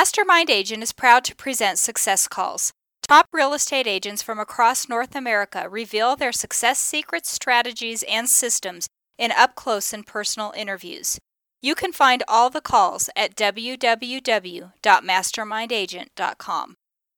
Mastermind Agent is proud to present Success Calls. Top real estate agents from across North America reveal their success secrets, strategies, and systems in up-close and personal interviews. You can find all the calls at www.mastermindagent.com.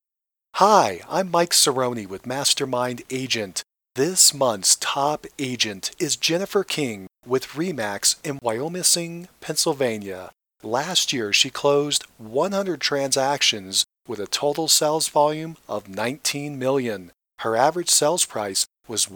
Hi, I'm Mike Cerrone with Mastermind Agent. This month's top agent is Jennifer King with RE/MAX in Wyomissing, Pennsylvania. Last year, she closed 100 transactions with a total sales volume of $19 million. Her average sales price was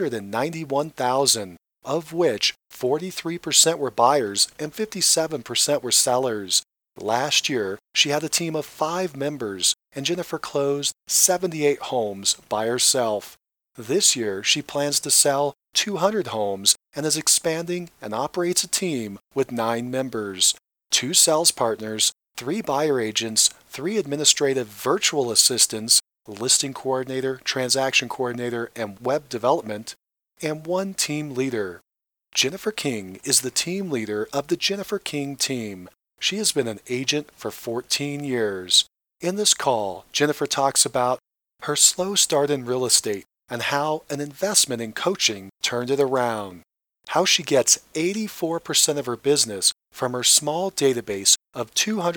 $191,000, of which 43% were buyers and 57% were sellers. Last year, she had a team of 5 members, and Jennifer closed 78 homes by herself. This year, she plans to sell 200 homes and is expanding and operates a team with 9 members, 2 sales partners, 3 buyer agents, 3 administrative virtual assistants, listing coordinator, transaction coordinator, and web development, and 1 team leader. Jennifer King is the team leader of the Jennifer King team. She has been an agent for 14 years. In this call, Jennifer talks about her slow start in real estate and how an investment in coaching turned it around, how she gets 84% of her business from her small database of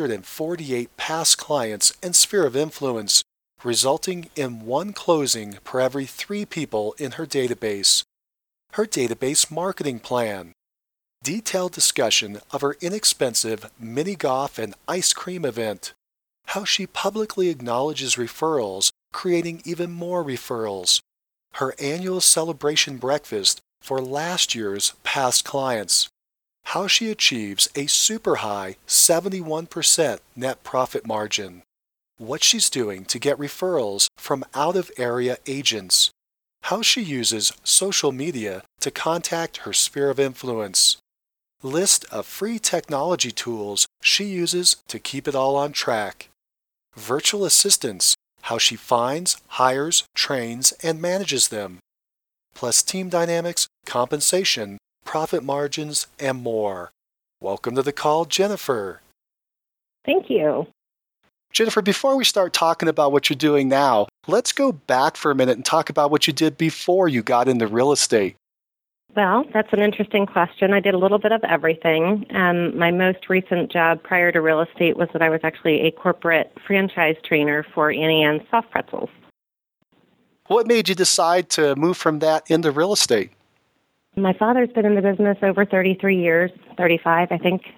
248 past clients and sphere of influence, resulting in 1 closing per every 3 people in her database, her database marketing plan, detailed discussion of her inexpensive mini golf and ice cream event, how she publicly acknowledges referrals, creating even more referrals, her annual celebration breakfast for last year's past clients, how she achieves a super high 71% net profit margin, what she's doing to get referrals from out-of-area agents, how she uses social media to contact her sphere of influence, list of free technology tools she uses to keep it all on track, virtual assistants, how she finds, hires, trains, and manages them, plus team dynamics, compensation, profit margins, and more. Welcome to the call, Jennifer. Thank you. Jennifer, before we start talking about what you're doing now, let's go back for a minute and talk about what you did before you got into real estate. Well, that's an interesting question. I did a little bit of everything. My most recent job prior to real estate was that I was actually a corporate franchise trainer for Annie Ann's Soft Pretzels. What made you decide to move from that into real estate? My father's been in the business over 33 years, 35, I think.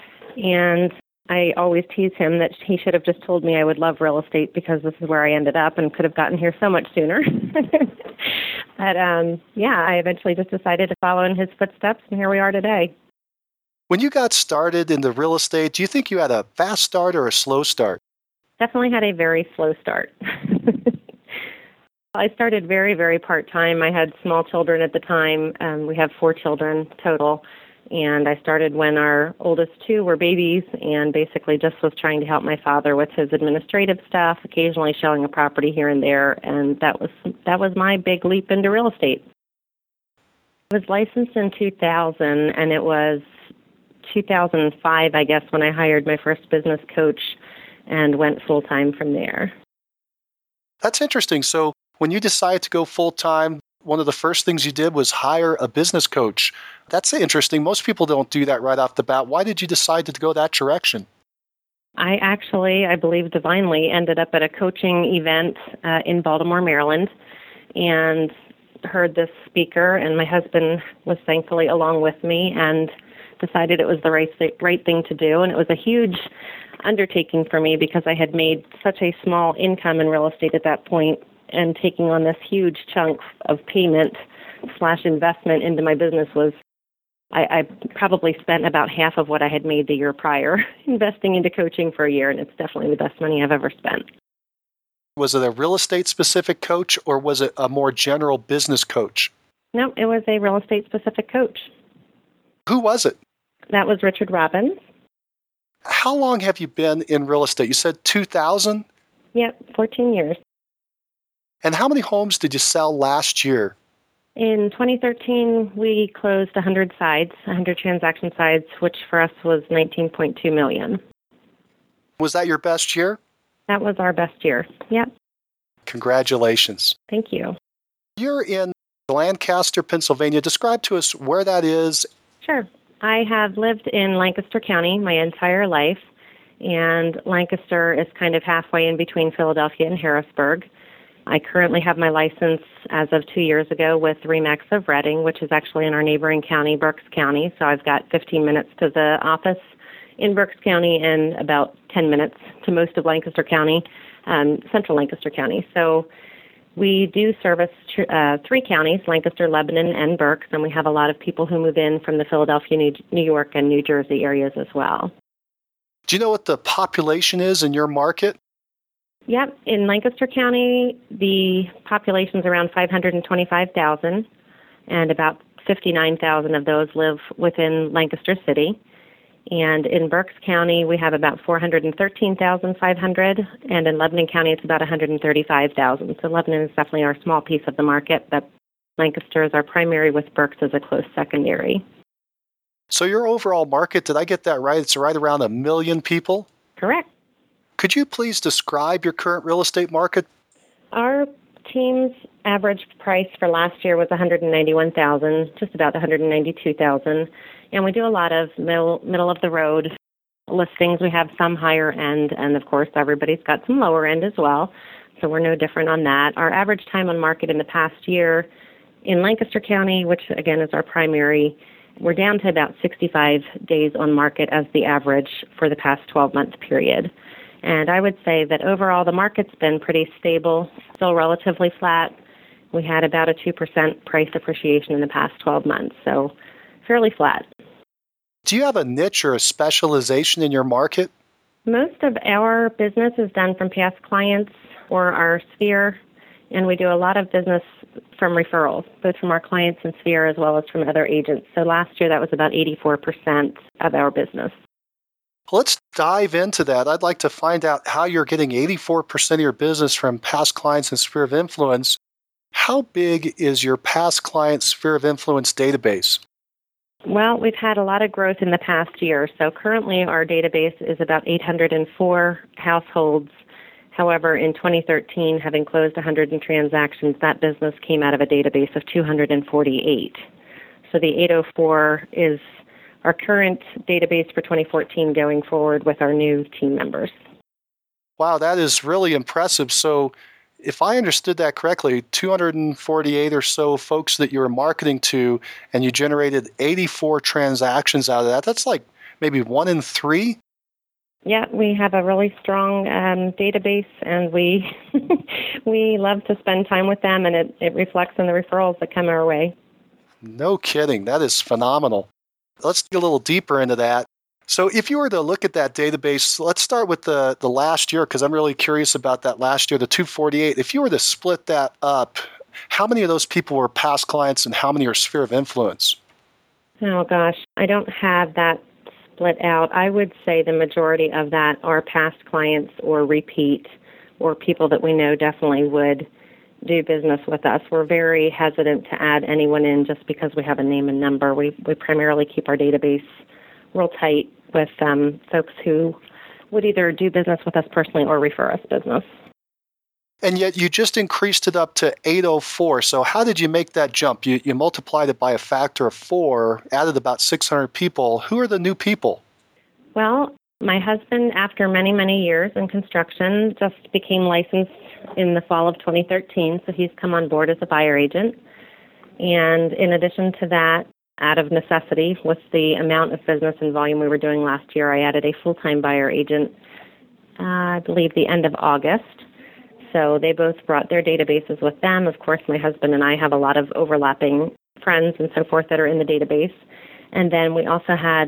And I always tease him that he should have just told me I would love real estate because this is where I ended up and could have gotten here so much sooner. But I eventually just decided to follow in his footsteps, and here we are today. When you got started in the real estate, do you think you had a fast start or a slow start? Definitely had a very slow start. I started very, very part-time. I had small children at the time. We have 4 children total. And I started when our oldest 2 were babies and basically just was trying to help my father with his administrative stuff, occasionally showing a property here and there. And that was my big leap into real estate. I was licensed in 2000, and it was 2005, I guess, when I hired my first business coach and went full-time from there. That's interesting. So when you decided to go full-time, one of the first things you did was hire a business coach. That's interesting. Most people don't do that right off the bat. Why did you decide to go that direction? I believe divinely, ended up at a coaching event in Baltimore, Maryland, and heard this speaker, and my husband was thankfully along with me and decided it was the right thing to do. And it was a huge undertaking for me because I had made such a small income in real estate at that point, and taking on this huge chunk of payment/investment into my business was, I probably spent about half of what I had made the year prior investing into coaching for a year, and it's definitely the best money I've ever spent. Was it a real estate specific coach or was it a more general business coach? No, it was a real estate specific coach. Who was it? That was Richard Robbins. How long have you been in real estate? You said 2000? Yep, 14 years. And how many homes did you sell last year? In 2013, we closed 100 transaction sides, which for us was $19.2 million. Was that your best year? That was our best year. Yep. Congratulations. Thank you. You're in Lancaster, Pennsylvania. Describe to us where that is. Sure. I have lived in Lancaster County my entire life, and Lancaster is kind of halfway in between Philadelphia and Harrisburg. I currently have my license as of 2 years ago with RE/MAX of Reading, which is actually in our neighboring county, Berks County. So I've got 15 minutes to the office in Berks County and about 10 minutes to most of Lancaster County, central Lancaster County. So we do service 3 counties, Lancaster, Lebanon, and Berks, and we have a lot of people who move in from the Philadelphia, New York, and New Jersey areas as well. Do you know what the population is in your market? Yep. In Lancaster County, the population is around 525,000, and about 59,000 of those live within Lancaster City. And in Berks County, we have about 413,500, and in Lebanon County, it's about 135,000. So Lebanon is definitely our small piece of the market, but Lancaster is our primary with Berks as a close secondary. So your overall market, did I get that right? It's right around 1 million people? Correct. Could you please describe your current real estate market? Our team's average price for last year was $191,000, just about $192,000. And we do a lot of middle of the road listings. We have some higher end, and of course everybody's got some lower end as well. So we're no different on that. Our average time on market in the past year in Lancaster County, which again is our primary, we're down to about 65 days on market as the average for the past 12-month period. And I would say that overall the market's been pretty stable, still relatively flat. We had about a 2% price appreciation in the past 12 months, so fairly flat. Do you have a niche or a specialization in your market? Most of our business is done from past clients or our sphere, and we do a lot of business from referrals, both from our clients and sphere as well as from other agents. So last year that was about 84% of our business. Let's dive into that. I'd like to find out how you're getting 84% of your business from past clients and sphere of influence. How big is your past client sphere of influence database? Well, we've had a lot of growth in the past year. So currently our database is about 804 households. However, in 2013, having closed 100 transactions, that business came out of a database of 248. So the 804 is our current database for 2014 going forward with our new team members. Wow, that is really impressive. So if I understood that correctly, 248 or so folks that you were marketing to, and you generated 84 transactions out of that, that's like maybe 1 in 3? Yeah, we have a really strong database, and we we love to spend time with them, and it reflects in the referrals that come our way. No kidding. That is phenomenal. Let's dig a little deeper into that. So if you were to look at that database, let's start with the last year, because I'm really curious about that last year, the 248. If you were to split that up, how many of those people were past clients and how many are sphere of influence? Oh, gosh, I don't have that split out. I would say the majority of that are past clients or repeat or people that we know definitely would do business with us. We're very hesitant to add anyone in just because we have a name and number. We primarily keep our database real tight with folks who would either do business with us personally or refer us business. And yet you just increased it up to 804. So how did you make that jump? You multiplied it by a factor of 4, added about 600 people. Who are the new people? Well, my husband, after many, many years in construction, just became licensed in the fall of 2013, so he's come on board as a buyer agent. And in addition to that, out of necessity, with the amount of business and volume we were doing last year, I added a full-time buyer agent, I believe the end of August. So they both brought their databases with them. Of course, my husband and I have a lot of overlapping friends and so forth that are in the database. And then we also had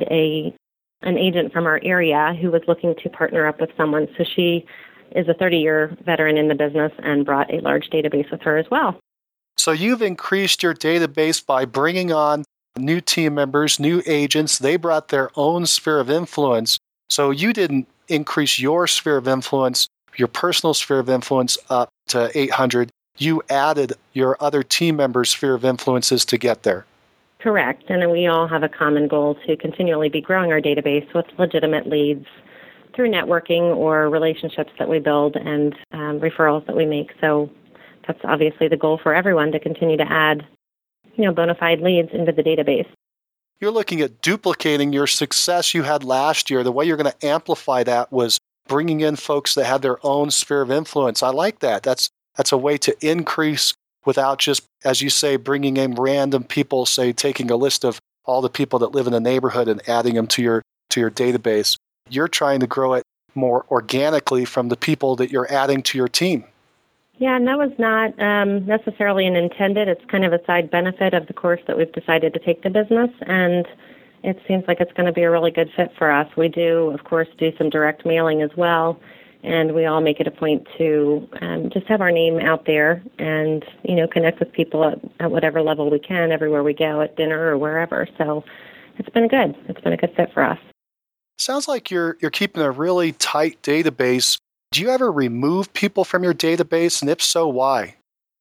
an agent from our area who was looking to partner up with someone. So she is a 30-year veteran in the business and brought a large database with her as well. So you've increased your database by bringing on new team members, new agents. They brought their own sphere of influence. So you didn't increase your sphere of influence, your personal sphere of influence up to 800. You added your other team members' sphere of influences to get there. Correct. And we all have a common goal to continually be growing our database with legitimate leads through networking or relationships that we build and referrals that we make. So that's obviously the goal for everyone, to continue to add, bona fide leads into the database. You're looking at duplicating your success you had last year. The way you're going to amplify that was bringing in folks that have their own sphere of influence. I like that. That's a way to increase without just, as you say, bringing in random people, say taking a list of all the people that live in the neighborhood and adding them to your database. You're trying to grow it more organically from the people that you're adding to your team. Yeah, and that was not necessarily an intended. It's kind of a side benefit of the course that we've decided to take to business, and it seems like it's going to be a really good fit for us. We do, of course, do some direct mailing as well, and we all make it a point to just have our name out there and, connect with people at whatever level we can, everywhere we go, at dinner or wherever. So it's been good. It's been a good fit for us. Sounds like you're keeping a really tight database. Do you ever remove people from your database, and if so, why?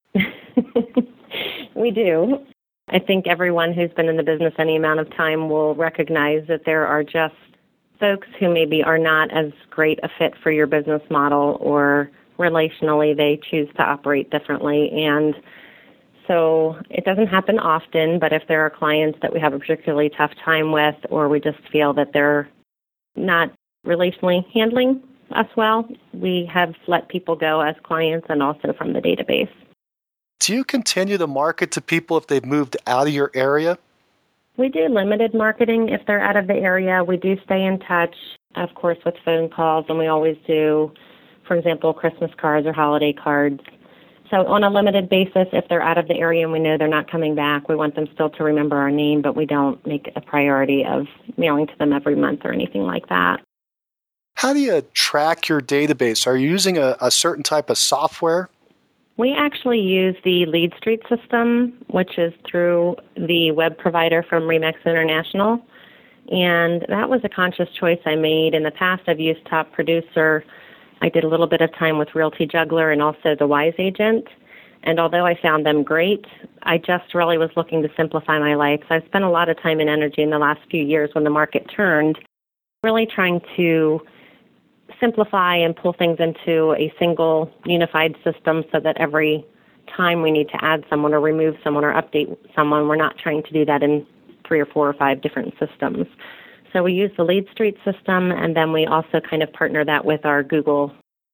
We do. I think everyone who's been in the business any amount of time will recognize that there are just folks who maybe are not as great a fit for your business model, or relationally they choose to operate differently. And so it doesn't happen often, but if there are clients that we have a particularly tough time with, or we just feel that they're not relationally handling us well, we have let people go as clients and also from the database. Do you continue to market to people if they've moved out of your area? We do limited marketing if they're out of the area. We do stay in touch, of course, with phone calls, and we always do, for example, Christmas cards or holiday cards. So on a limited basis, if they're out of the area and we know they're not coming back, we want them still to remember our name, but we don't make a priority of mailing to them every month or anything like that. How do you track your database? Are you using a certain type of software? We actually use the Lead Street system, which is through the web provider from Remax International. And that was a conscious choice I made. In the past, I've used Top Producer. I did a little bit of time with Realty Juggler and also the Wise Agent. And although I found them great, I just really was looking to simplify my life. So I've spent a lot of time and energy in the last few years when the market turned, really trying to simplify and pull things into a single unified system so that every time we need to add someone or remove someone or update someone, we're not trying to do that in 3 or 4 or 5 different systems. So we use the Lead Street system, and then we also kind of partner that with our Google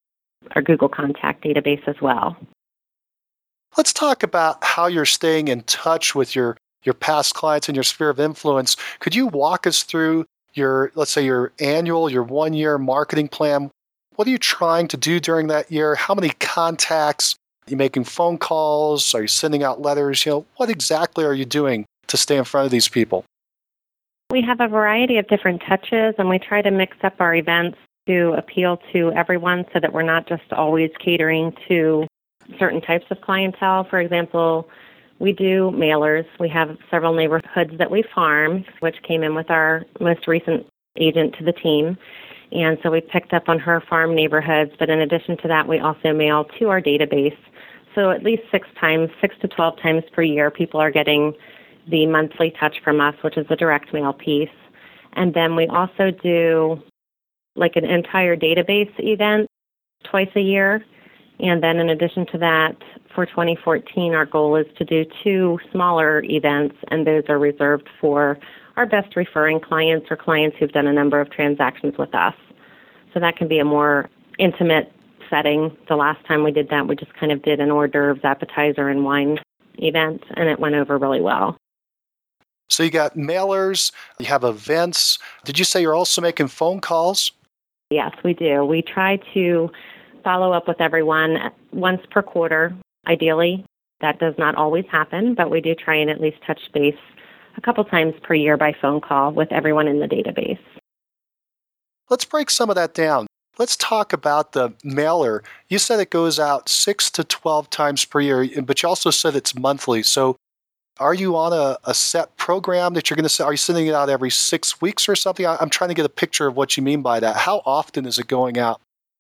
Contact database as well. Let's talk about how you're staying in touch with your past clients and your sphere of influence. Could you walk us through let's say your annual, your 1-year marketing plan? What are you trying to do during that year? How many contacts? Are you making phone calls? Are you sending out letters? What exactly are you doing to stay in front of these people? We have a variety of different touches, and we try to mix up our events to appeal to everyone so that we're not just always catering to certain types of clientele. For example, we do mailers. We have several neighborhoods that we farm, which came in with our most recent agent to the team. And so we picked up on her farm neighborhoods. But in addition to that, we also mail to our database. So at least 6 to 12 times per year, people are getting the monthly touch from us, which is the direct mail piece. And then we also do like an entire database event twice a year. And then in addition to that, for 2014, our goal is to do 2 smaller events, and those are reserved for our best referring clients or clients who've done a number of transactions with us. So that can be a more intimate setting. The last time we did that, we just kind of did an hors d'oeuvres, appetizer, and wine event, and it went over really well. So you got mailers, you have events. Did you say you're also making phone calls? Yes, we do. We try to follow up with everyone once per quarter, ideally. That does not always happen, but we do try and at least touch base a couple times per year by phone call with everyone in the database. Let's break some of that down. Let's talk about the mailer. You said it goes out 6 to 12 times per year, but you also said it's monthly. So are you on a set program that you're going to say? Are you sending it out every 6 weeks or something? I'm trying to get a picture of what you mean by that. How often is it going out?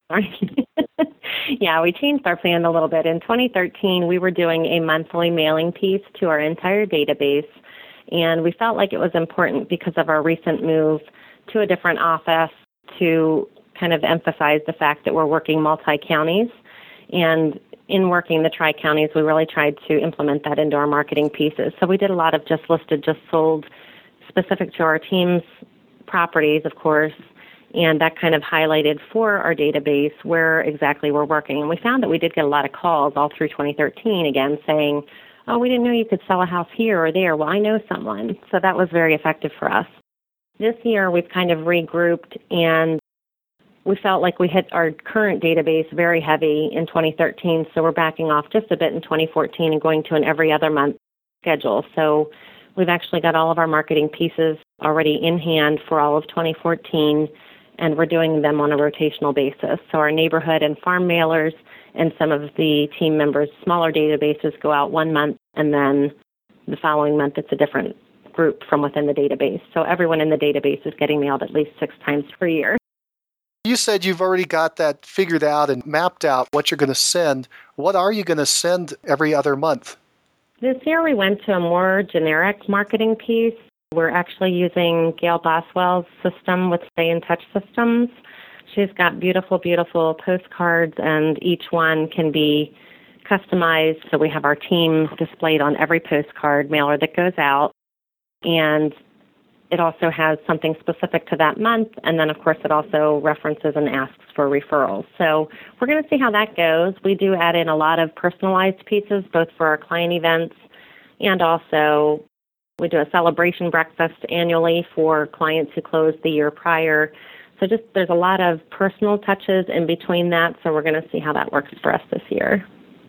Yeah, we changed our plan a little bit. In 2013, we were doing a monthly mailing piece to our entire database, and we felt like it was important because of our recent move to a different office to kind of emphasized the fact that we're working multi-counties. And in working the tri-counties, we really tried to implement that into our marketing pieces. So we did a lot of just listed, just sold, specific to our team's properties, of course, and that kind of highlighted for our database where exactly we're working. And we found that we did get a lot of calls all through 2013, again, saying, oh, we didn't know you could sell a house here or there. Well, I know someone. So that was very effective for us. This year, we've kind of regrouped, and we felt like we hit our current database very heavy in 2013, so we're backing off just a bit in 2014 and going to an every other month schedule. So we've actually got all of our marketing pieces already in hand for all of 2014, and we're doing them on a rotational basis. So our neighborhood and farm mailers and some of the team members' smaller databases go out 1 month, and then the following month it's a different group from within the database. So everyone in the database is getting mailed at least 6 times per year. You said you've already got that figured out and mapped out what you're going to send. What are you going to send every other month? This year we went to a more generic marketing piece. We're actually using Gail Boswell's system with Stay in Touch Systems. She's got beautiful, beautiful postcards, and each one can be customized. So we have our team displayed on every postcard mailer that goes out. And it also has something specific to that month, and then, of course, it also references and asks for referrals. So we're going to see how that goes. We do add in a lot of personalized pieces, both for our client events, and also we do a celebration breakfast annually for clients who closed the year prior. So just there's a lot of personal touches in between that, so we're going to see how that works for us this year.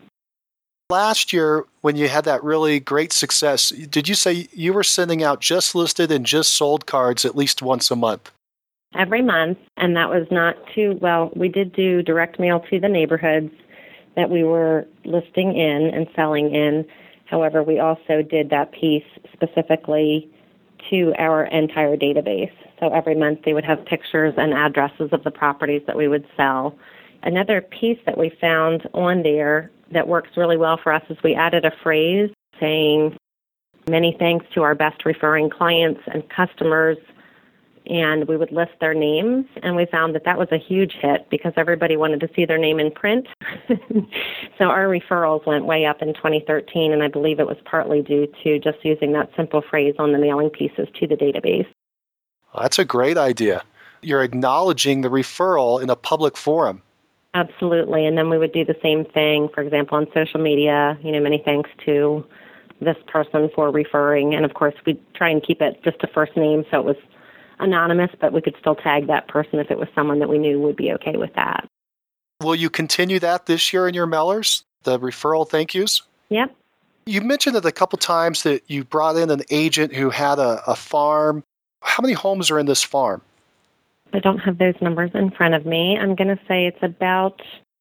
Last year, when you had that really great success, did you say you were sending out just listed and just sold cards at least once a month? Every month, and that was not too, well, we did do direct mail to the neighborhoods that we were listing in and selling in. However, we also did that piece specifically to our entire database. So every month they would have pictures and addresses of the properties that we would sell. Another piece that we found on there that works really well for us is we added a phrase saying, many thanks to our best referring clients and customers, and we would list their names, and we found that that was a huge hit because everybody wanted to see their name in print. So our referrals went way up in 2013, and I believe it was partly due to just using that simple phrase on the mailing pieces to the database. Well, that's a great idea. You're acknowledging the referral in a public forum. Absolutely, and then we would do the same thing, for example, on social media, many thanks to this person for referring, and of course we'd try and keep it just a first name so it was anonymous, but we could still tag that person if it was someone that we knew would be okay with that. Will you continue that this year in your mailers, the referral thank yous? Yep. You mentioned it a couple times that you brought in an agent who had a farm. How many homes are in this farm? I don't have those numbers in front of me. I'm going to say it's about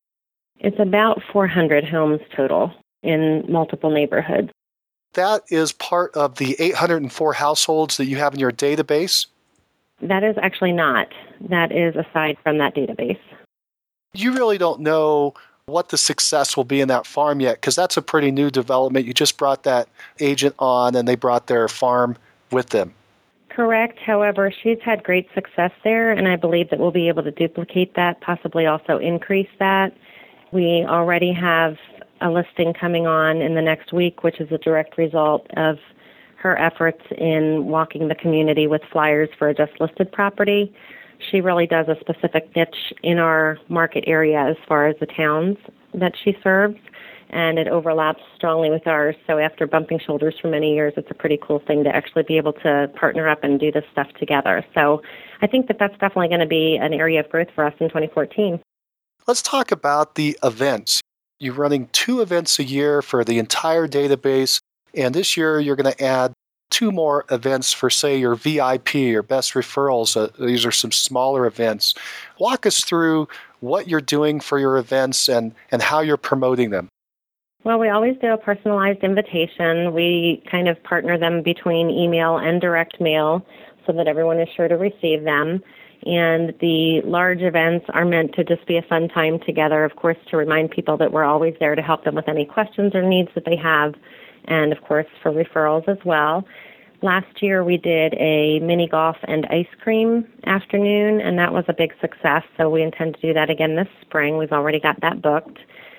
400 homes total in multiple neighborhoods. That is part of the 804 households that you have in your database? That is actually not. That is aside from that database. You really don't know what the success will be in that farm yet, because that's a pretty new development. You just brought that agent on, and they brought their farm with them. Correct. However, she's had great success there, and I believe that we'll be able to duplicate that, possibly also increase that. We already have a listing coming on in the next week, which is a direct result of her efforts in walking the community with flyers for a just listed property. She really does a specific niche in our market area as far as the towns that she serves, and it overlaps strongly with ours. So after bumping shoulders for many years, it's a pretty cool thing to actually be able to partner up and do this stuff together. So I think that that's definitely going to be an area of growth for us in 2014. Let's talk about the events. You're running 2 events a year for the entire database, and this year you're going to add 2 more events for, say, your VIP or best referrals. These are some smaller events. Walk us through what you're doing for your events and how you're promoting them. Well, we always do a personalized invitation. We kind of partner them between email and direct mail so that everyone is sure to receive them. And the large events are meant to just be a fun time together, of course, to remind people that we're always there to help them with any questions or needs that they have, and, of course, for referrals as well. Last year we did a mini golf and ice cream afternoon, and that was a big success. So we intend to do that again this spring. We've already got that booked.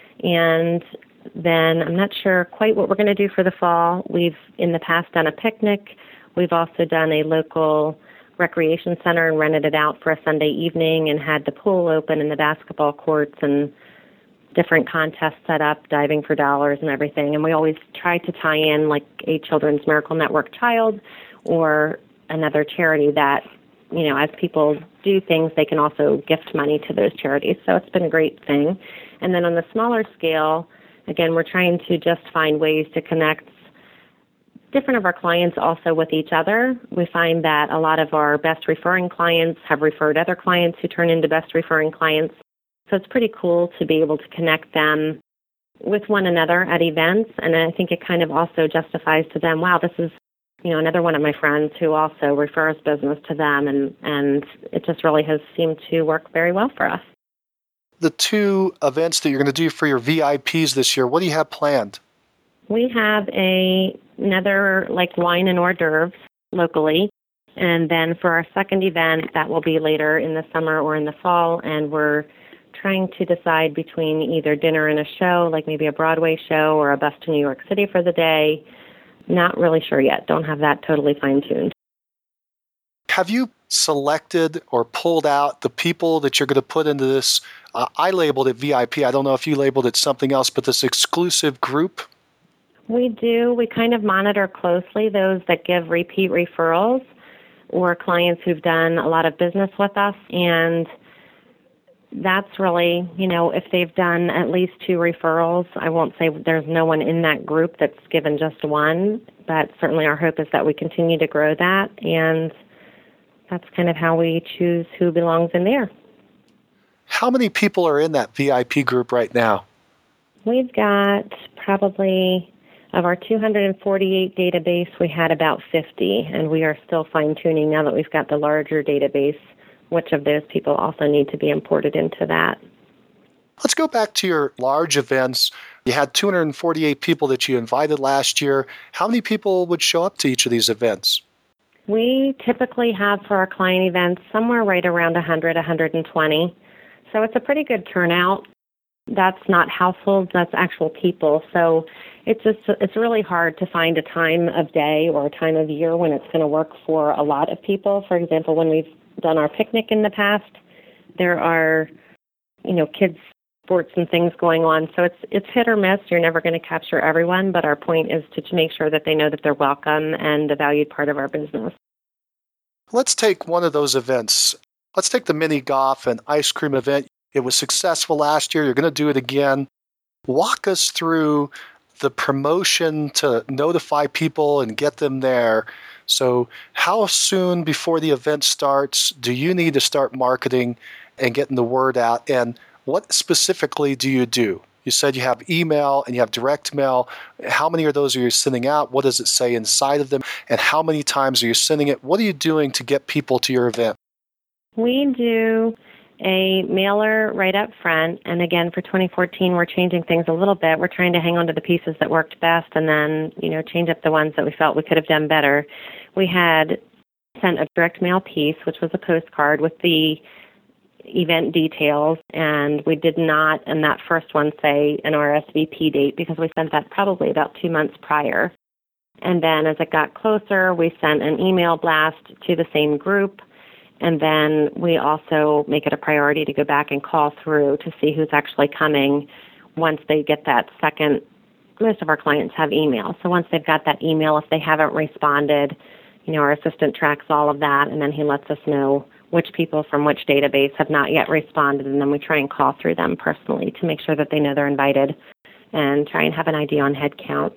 And then I'm not sure quite what we're going to do for the fall. We've in the past done a picnic. We've also done a local recreation center and rented it out for a Sunday evening and had the pool open and the basketball courts and different contests set up, diving for dollars and everything. And we always try to tie in like a Children's Miracle Network Child or another charity that, you know, as people do things, they can also gift money to those charities. So it's been a great thing. And then on the smaller scale, again, we're trying to just find ways to connect different of our clients also with each other. We find that a lot of our best referring clients have referred other clients who turn into best referring clients. So it's pretty cool to be able to connect them with one another at events. And I think it kind of also justifies to them, wow, this is, you know, another one of my friends who also refers business to them. And it just really has seemed to work very well for us. The 2 events that you're going to do for your VIPs this year, what do you have planned? We have another like wine and hors d'oeuvres locally. And then for our second event, that will be later in the summer or in the fall. And we're trying to decide between either dinner and a show, like maybe a Broadway show or a bus to New York City for the day. Not really sure yet. Don't have that totally fine-tuned. Have you selected or pulled out the people that you're going to put into this? I labeled it VIP. I don't know if you labeled it something else, but this exclusive group? We do. We kind of monitor closely those that give repeat referrals or clients who've done a lot of business with us. And that's really, you know, if they've done at least 2 referrals, I won't say there's no one in that group that's given just one, but certainly our hope is that we continue to grow that, and that's kind of how we choose who belongs in there. How many people are in that VIP group right now? We've got probably, of our 248 database, we had about 50, and we are still fine-tuning now that we've got the larger database, which of those people also need to be imported into that. Let's go back to your large events. You had 248 people that you invited last year. How many people would show up to each of these events? We typically have for our client events somewhere right around 100, 120. So it's a pretty good turnout. That's not households, that's actual people. So it's really hard to find a time of day or a time of year when it's going to work for a lot of people. For example, when we've done our picnic in the past, there are, you know, kids' sports and things going on. So it's hit or miss. You're never going to capture everyone, but our point is to make sure that they know that they're welcome and a valued part of our business. Let's take one of those events. Let's take the mini golf and ice cream event. It was successful last year. You're going to do it again. Walk us through the promotion to notify people and get them there. So how soon before the event starts do you need to start marketing and getting the word out? And what specifically do you do? You said you have email and you have direct mail. How many of those are you sending out? What does it say inside of them? And how many times are you sending it? What are you doing to get people to your event? We do a mailer right up front. And again, for 2014, we're changing things a little bit. We're trying to hang on to the pieces that worked best and then, you know, change up the ones that we felt we could have done better. We had sent a direct mail piece, which was a postcard with the event details, and we did not, in that first one, say an RSVP date because we sent that probably about 2 months prior. And then as it got closer, we sent an email blast to the same group. And then we also make it a priority to go back and call through to see who's actually coming once they get that second. Most of our clients have email. So once they've got that email, if they haven't responded, you know, our assistant tracks all of that, and then he lets us know which people from which database have not yet responded, and then we try and call through them personally to make sure that they know they're invited and try and have an idea on head count.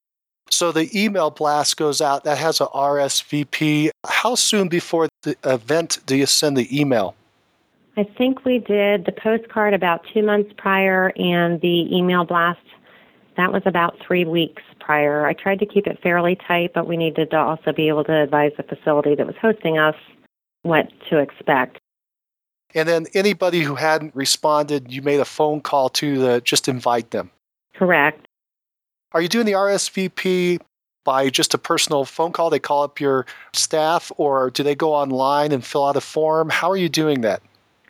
So the email blast goes out. That has a RSVP. How soon before the event do you send the email? I think we did the postcard about 2 months prior, and the email blast, that was about 3 weeks prior. I tried to keep it fairly tight, but we needed to also be able to advise the facility that was hosting us what to expect. And then anybody who hadn't responded, you made a phone call to just invite them. Correct. Are you doing the RSVP by just a personal phone call? They call up your staff, or do they go online and fill out a form? How are you doing that?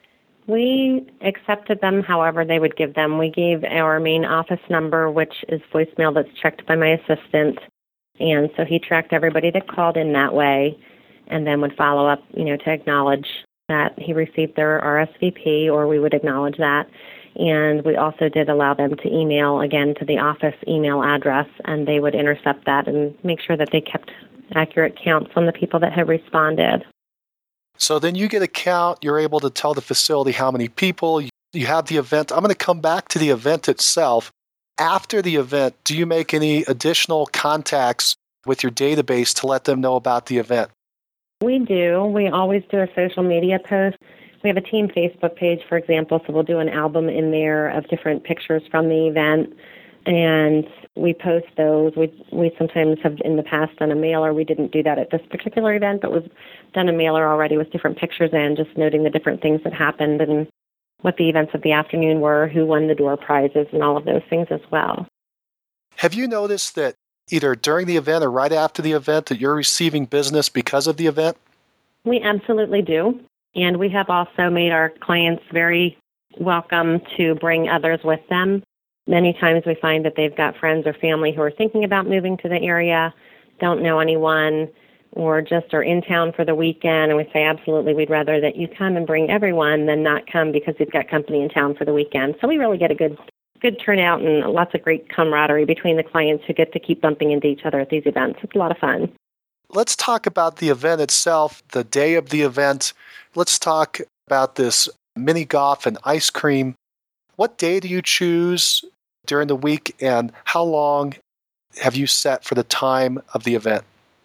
We accepted them however they would give them. We gave our main office number, which is voicemail that's checked by my assistant. And so he tracked everybody that called in that way and then would follow up, to acknowledge that he received their RSVP, or we would acknowledge that. And we also did allow them to email, again, to the office email address, and they would intercept that and make sure that they kept accurate counts on the people that had responded. So then you get a count, you're able to tell the facility how many people, you have the event. I'm going to come back to the event itself. After the event, do you make any additional contacts with your database to let them know about the event? We do. We always do a social media post. We have a team Facebook page, for example, so we'll do an album in there of different pictures from the event, and we post those. We sometimes have in the past done a mailer. We didn't do that at this particular event, but we've done a mailer already with different pictures and just noting the different things that happened and what the events of the afternoon were, who won the door prizes, and all of those things as well. Have you noticed that either during the event or right after the event that you're receiving business because of the event? We absolutely do. And we have also made our clients very welcome to bring others with them. Many times we find that they've got friends or family who are thinking about moving to the area, don't know anyone, or just are in town for the weekend. And we say, absolutely, we'd rather that you come and bring everyone than not come because you've got company in town for the weekend. So we really get a good turnout and lots of great camaraderie between the clients who get to keep bumping into each other at these events. It's a lot of fun. Let's talk about the event itself, the day of the event. Let's talk about this mini golf and ice cream. What day do you choose during the week, and how long have you set for the time of the event?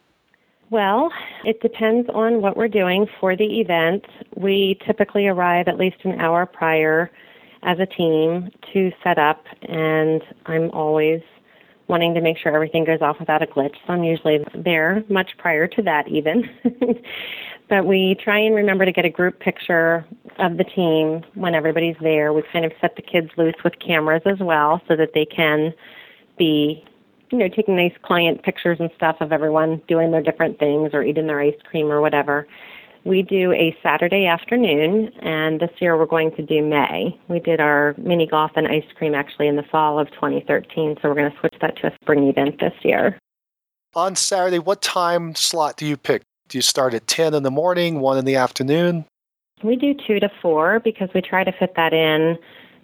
Well, it depends on what we're doing for the event. We typically arrive at least an hour prior as a team to set up, and I'm always wanting to make sure everything goes off without a glitch. So I'm usually there much prior to that even. But we try and remember to get a group picture of the team when everybody's there. We kind of set the kids loose with cameras as well so that they can be, taking nice client pictures and stuff of everyone doing their different things or eating their ice cream or whatever. We do a Saturday afternoon, and this year we're going to do May. We did our mini golf and ice cream actually in the fall of 2013, so we're going to switch that to a spring event this year. On Saturday, what time slot do you pick? Do you start at 10 in the morning, 1 in the afternoon? We do 2 to 4 because we try to fit that in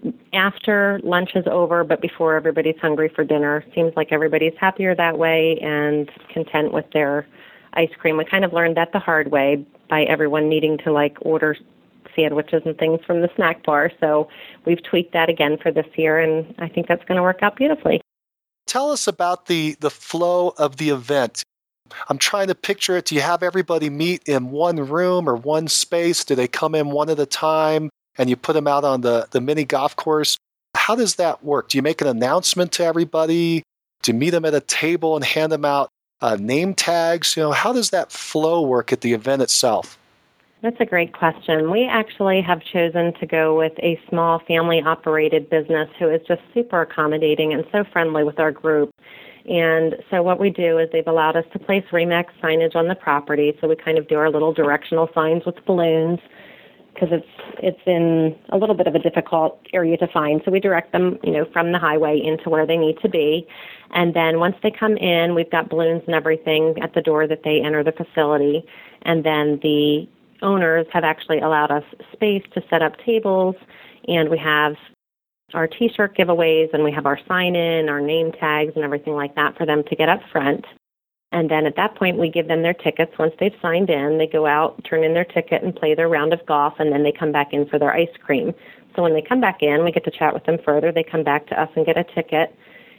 after lunch is over, but before everybody's hungry for dinner. Seems like everybody's happier that way and content with their ice cream. We kind of learned that the hard way by everyone needing to order sandwiches and things from the snack bar. So we've tweaked that again for this year, and I think that's going to work out beautifully. Tell us about the flow of the event. I'm trying to picture it. Do you have everybody meet in one room or one space? Do they come in one at a time and you put them out on the mini golf course? How does that work? Do you make an announcement to everybody? Do you meet them at a table and hand them out name tags? How does that flow work at the event itself? That's a great question. We actually have chosen to go with a small family-operated business who is just super accommodating and so friendly with our group. And so what we do is they've allowed us to place RE/MAX signage on the property. So we kind of do our little directional signs with balloons because it's in a little bit of a difficult area to find. So we direct them, from the highway into where they need to be. And then once they come in, we've got balloons and everything at the door that they enter the facility. And then the owners have actually allowed us space to set up tables, and we have our T-shirt giveaways, and we have our sign-in, our name tags, and everything like that for them to get up front. And then at that point, we give them their tickets. Once they've signed in, they go out, turn in their ticket, and play their round of golf, and then they come back in for their ice cream. So when they come back in, we get to chat with them further. They come back to us and get a ticket.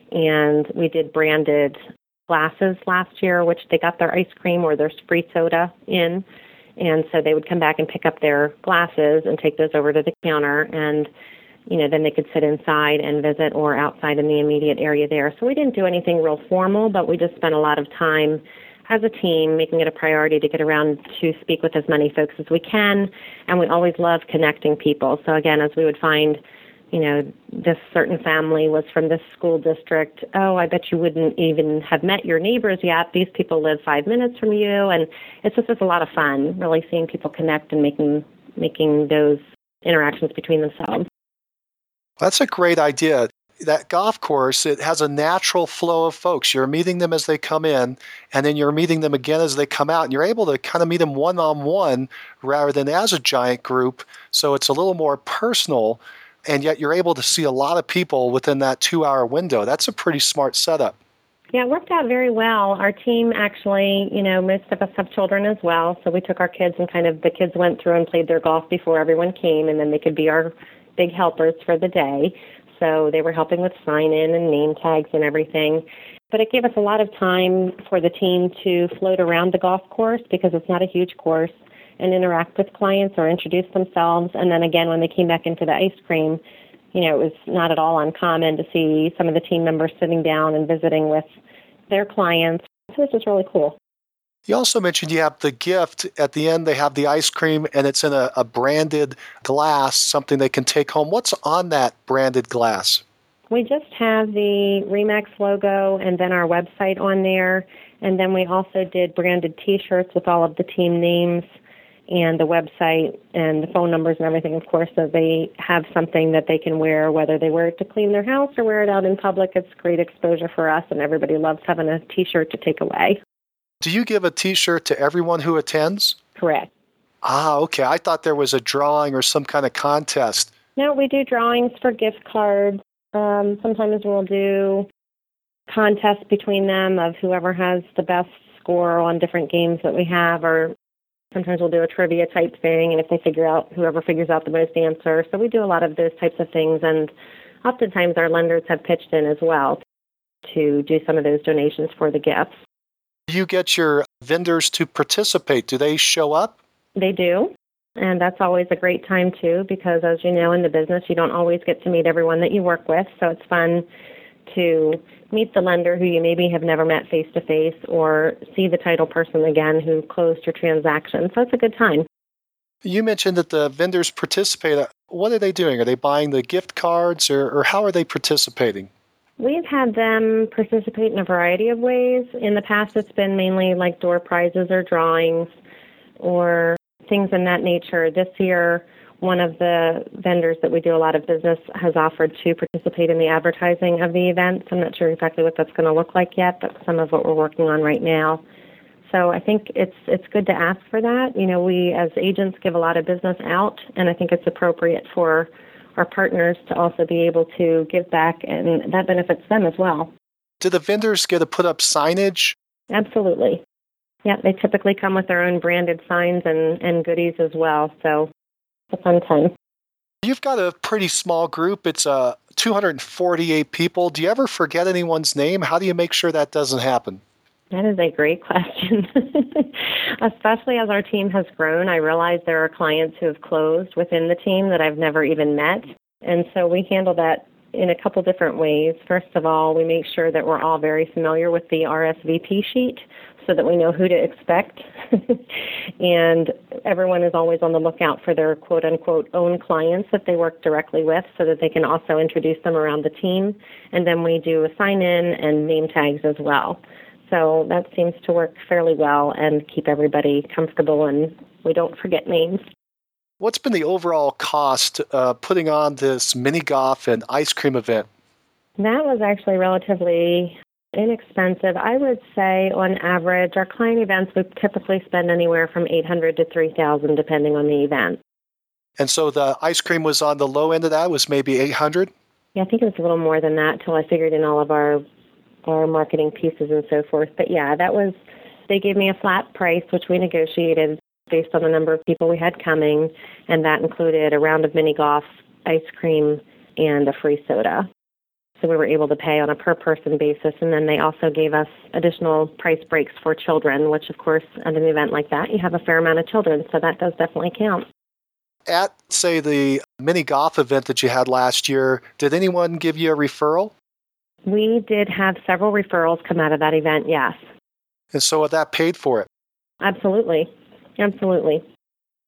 And we did branded glasses last year, which they got their ice cream or their free soda in. And so they would come back and pick up their glasses and take those over to the counter, and then they could sit inside and visit or outside in the immediate area there. So we didn't do anything real formal, but we just spent a lot of time as a team making it a priority to get around to speak with as many folks as we can. And we always love connecting people. So again, as we would find this certain family was from this school district. Oh, I bet you wouldn't even have met your neighbors yet. These people live 5 minutes from you. And it's just a lot of fun, really seeing people connect and making those interactions between themselves. That's a great idea. That golf course, it has a natural flow of folks. You're meeting them as they come in, and then you're meeting them again as they come out. And you're able to kind of meet them one-on-one rather than as a giant group. So it's a little more personal, and yet you're able to see a lot of people within that 2-hour window. That's a pretty smart setup. Yeah, it worked out very well. Our team actually, most of us have children as well. So we took our kids and the kids went through and played their golf before everyone came, and then they could be our big helpers for the day. So they were helping with sign-in and name tags and everything. But it gave us a lot of time for the team to float around the golf course because it's not a huge course and interact with clients or introduce themselves. And then again, when they came back into the ice cream, it was not at all uncommon to see some of the team members sitting down and visiting with their clients. So this was really cool. You also mentioned you have the gift. At the end, they have the ice cream, and it's in a branded glass, something they can take home. What's on that branded glass? We just have the RE/MAX logo and then our website on there. And then we also did branded T-shirts with all of the team names and the website and the phone numbers and everything, of course, so they have something that they can wear, whether they wear it to clean their house or wear it out in public. It's great exposure for us, and everybody loves having a T-shirt to take away. Do you give a T-shirt to everyone who attends? Correct. Ah, okay. I thought there was a drawing or some kind of contest. No, we do drawings for gift cards. Sometimes we'll do contests between them of whoever has the best score on different games that we have, or sometimes we'll do a trivia type thing, and if whoever figures out the most answer. So we do a lot of those types of things, and oftentimes our lenders have pitched in as well to do some of those donations for the gifts. You get your vendors to participate. Do they show up? They do, and that's always a great time too, because as you know, in the business, you don't always get to meet everyone that you work with, so it's fun to meet the lender who you maybe have never met face-to-face, or see the title person again who closed your transaction. So it's a good time. You mentioned that the vendors participate. What are they doing? Are they buying the gift cards, or how are they participating? We've had them participate in a variety of ways. In the past, it's been mainly like door prizes or drawings or things in that nature. This year, one of the vendors that we do a lot of business has offered to participate in the advertising of the events. I'm not sure exactly what that's going to look like yet, but some of what we're working on right now. So I think it's good to ask for that. We as agents give a lot of business out, and I think it's appropriate for our partners to also be able to give back, and that benefits them as well. Do the vendors get to put up signage? Absolutely. Yeah, they typically come with their own branded signs and goodies as well, so it's a fun time. You've got a pretty small group. It's 248 people. Do you ever forget anyone's name? How do you make sure that doesn't happen? That is a great question. Especially as our team has grown, I realize there are clients who have closed within the team that I've never even met. And so we handle that in a couple different ways. First of all, we make sure that we're all very familiar with the RSVP sheet so that we know who to expect. And everyone is always on the lookout for their quote-unquote own clients that they work directly with so that they can also introduce them around the team. And then we do a sign-in and name tags as well. So that seems to work fairly well and keep everybody comfortable, and we don't forget names. What's been the overall cost putting on this mini golf and ice cream event? That was actually relatively inexpensive. I would say on average, our client events, we typically spend anywhere from $800 to $3,000 depending on the event. And so the ice cream was on the low end of that, was maybe $800? Yeah, I think it was a little more than that until I figured in all of our marketing pieces and so forth. But yeah, they gave me a flat price, which we negotiated based on the number of people we had coming, and that included a round of mini golf, ice cream, and a free soda. So we were able to pay on a per-person basis, and then they also gave us additional price breaks for children, which, of course, at an event like that, you have a fair amount of children, so that does definitely count. At, say, the mini golf event that you had last year, did anyone give you a referral? We did have several referrals come out of that event, yes. And so that paid for it? Absolutely. Absolutely.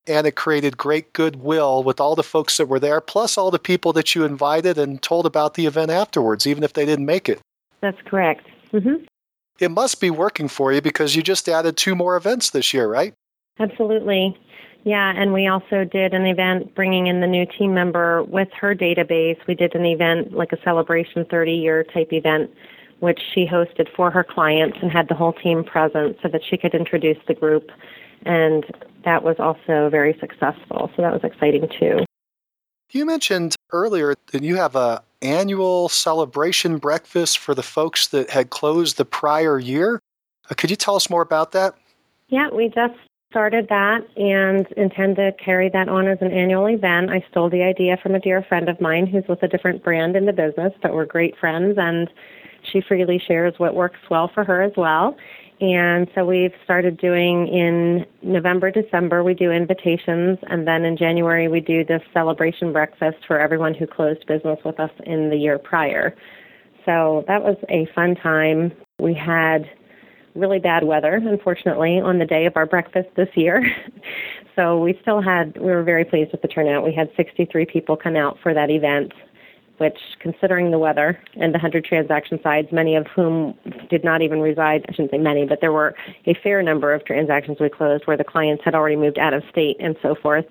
and it created great goodwill with all the folks that were there, plus all the people that you invited and told about the event afterwards, even if they didn't make it. That's correct. Mm-hmm. It must be working for you because you just added 2 more events this year, right? Absolutely. Yeah, and we also did an event bringing in the new team member with her database. We did an event, like a celebration 30-year type event, which she hosted for her clients and had the whole team present so that she could introduce the group. And that was also very successful, so that was exciting too. You mentioned earlier that you have an annual celebration breakfast for the folks that had closed the prior year. Could you tell us more about that? Yeah, we just started that and intend to carry that on as an annual event. I stole the idea from a dear friend of mine who's with a different brand in the business, but we're great friends, and she freely shares what works well for her as well. And so we've started doing in November, December, we do invitations, and then in January we do this celebration breakfast for everyone who closed business with us in the year prior. So that was a fun time. We had really bad weather, unfortunately, on the day of our breakfast this year. So we were very pleased with the turnout. We had 63 people come out for that event, which, considering the weather and the 100 transaction sides, many of whom did not even reside, I shouldn't say many, but there were a fair number of transactions we closed where the clients had already moved out of state and so forth.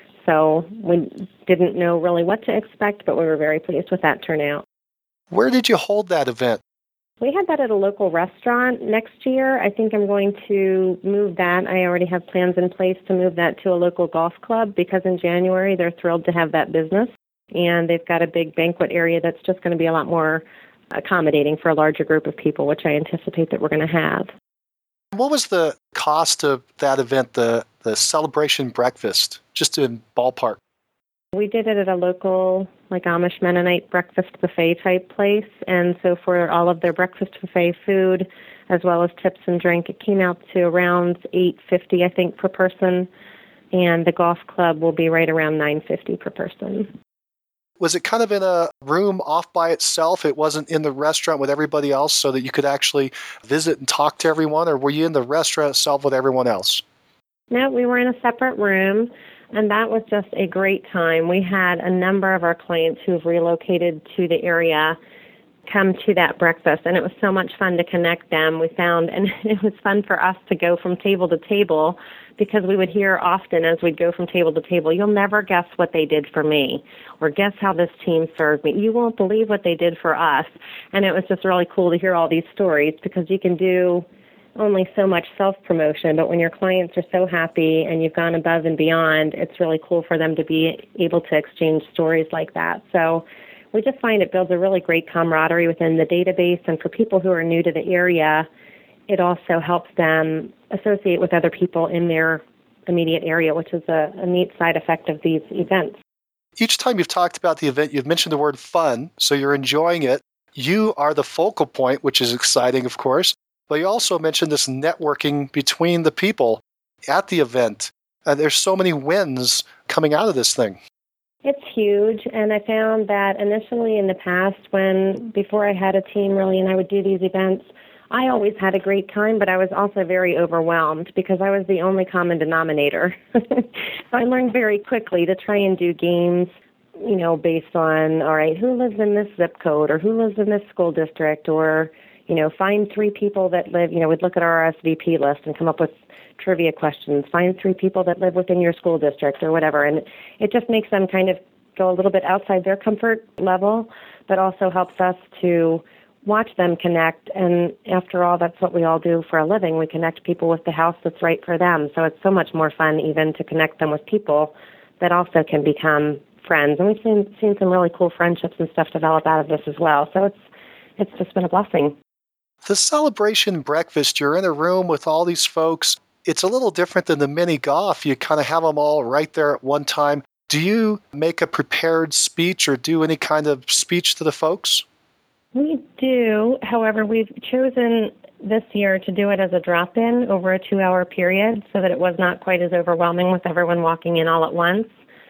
So we didn't know really what to expect, but we were very pleased with that turnout. Where did you hold that event? We had that at a local restaurant. Next year, I think I'm going to move that. I already have plans in place to move that to a local golf club because in January they're thrilled to have that business. And they've got a big banquet area that's just going to be a lot more accommodating for a larger group of people, which I anticipate that we're going to have. What was the cost of that event, the celebration breakfast, just in ballpark? We did it at a local, like Amish Mennonite breakfast buffet type place. And so for all of their breakfast buffet food, as well as tips and drink, it came out to around $850, I think, per person. And the golf club will be right around $950 per person. Was it kind of in a room off by itself? It wasn't in the restaurant with everybody else so that you could actually visit and talk to everyone? Or were you in the restaurant itself with everyone else? No, we were in a separate room, and that was just a great time. We had a number of our clients who've relocated to the area come to that breakfast, and it was so much fun to connect them. We found, and it was fun for us to go from table to table because we would hear often as we'd go from table to table, you'll never guess what they did for me, or guess how this team served me. You won't believe what they did for us. And it was just really cool to hear all these stories because you can do only so much self-promotion, but when your clients are so happy and you've gone above and beyond, it's really cool for them to be able to exchange stories like that. So we just find it builds a really great camaraderie within the database, and for people who are new to the area, it also helps them associate with other people in their immediate area, which is a neat side effect of these events. Each time you've talked about the event, you've mentioned the word fun, so you're enjoying it. You are the focal point, which is exciting, of course, but you also mentioned this networking between the people at the event. There's so many wins coming out of this thing. It's huge, and I found that initially in the past before I had a team really and I would do these events, I always had a great time, but I was also very overwhelmed because I was the only common denominator. So I learned very quickly to try and do games, based on, all right, who lives in this zip code or who lives in this school district, or, find 3 people that live, we'd look at our RSVP list and come up with trivia questions, find 3 people that live within your school district or whatever. And it just makes them kind of go a little bit outside their comfort level, but also helps us to watch them connect. And after all, that's what we all do for a living. We connect people with the house that's right for them. So it's so much more fun even to connect them with people that also can become friends. And we've seen some really cool friendships and stuff develop out of this as well. So it's just been a blessing. The celebration breakfast, you're in a room with all these folks. It's a little different than the mini golf. You kind of have them all right there at one time. Do you make a prepared speech or do any kind of speech to the folks? We do. However, we've chosen this year to do it as a drop-in over a 2-hour period so that it was not quite as overwhelming with everyone walking in all at once.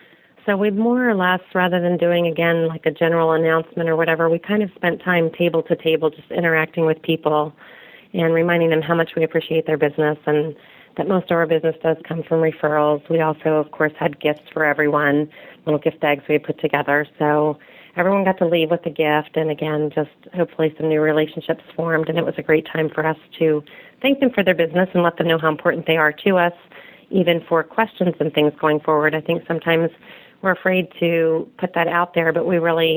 So we more or less, rather than doing, again, like a general announcement or whatever, we kind of spent time table to table just interacting with people and reminding them how much we appreciate their business and that most of our business does come from referrals. We also, of course, had gifts for everyone, little gift bags we had put together. So everyone got to leave with a gift, and again, just hopefully some new relationships formed, and it was a great time for us to thank them for their business and let them know how important they are to us, even for questions and things going forward. I think sometimes we're afraid to put that out there, but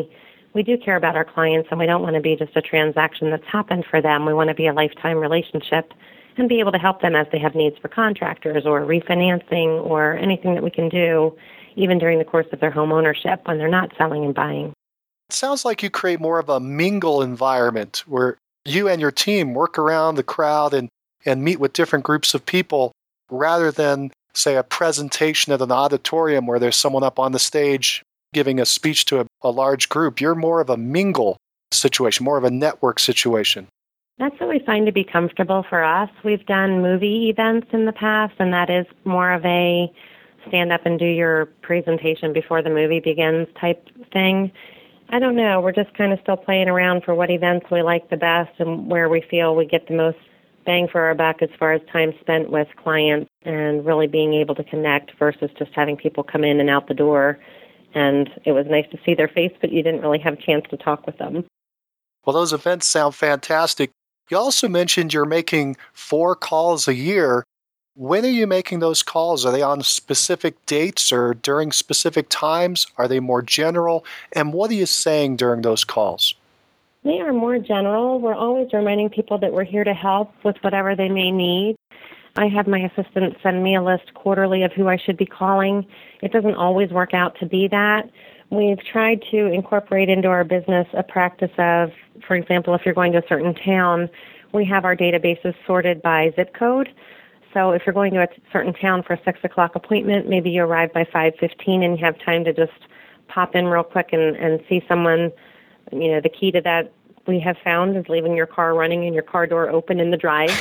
we do care about our clients, and we don't want to be just a transaction that's happened for them. We want to be a lifetime relationship and be able to help them as they have needs for contractors or refinancing or anything that we can do, even during the course of their home ownership when they're not selling and buying. It sounds like you create more of a mingle environment where you and your team work around the crowd and meet with different groups of people rather than, say, a presentation at an auditorium where there's someone up on the stage giving a speech to a large group. You're more of a mingle situation, more of a network situation. That's what we find to be comfortable for us. We've done movie events in the past, and that is more of a stand up and do your presentation before the movie begins type thing. I don't know. We're just kind of still playing around for what events we like the best and where we feel we get the most bang for our buck as far as time spent with clients and really being able to connect versus just having people come in and out the door. And it was nice to see their face, but you didn't really have a chance to talk with them. Well, those events sound fantastic. You also mentioned you're making 4 calls a year. When are you making those calls? Are they on specific dates or during specific times? Are they more general? And what are you saying during those calls? They are more general. We're always reminding people that we're here to help with whatever they may need. I have my assistant send me a list quarterly of who I should be calling. It doesn't always work out to be that. We've tried to incorporate into our business a practice of, for example, if you're going to a certain town, we have our databases sorted by zip code. So if you're going to a certain town for a 6 o'clock appointment, maybe you arrive by 5:15 and you have time to just pop in real quick and see someone. You know, the key to that we have found is leaving your car running and your car door open in the drive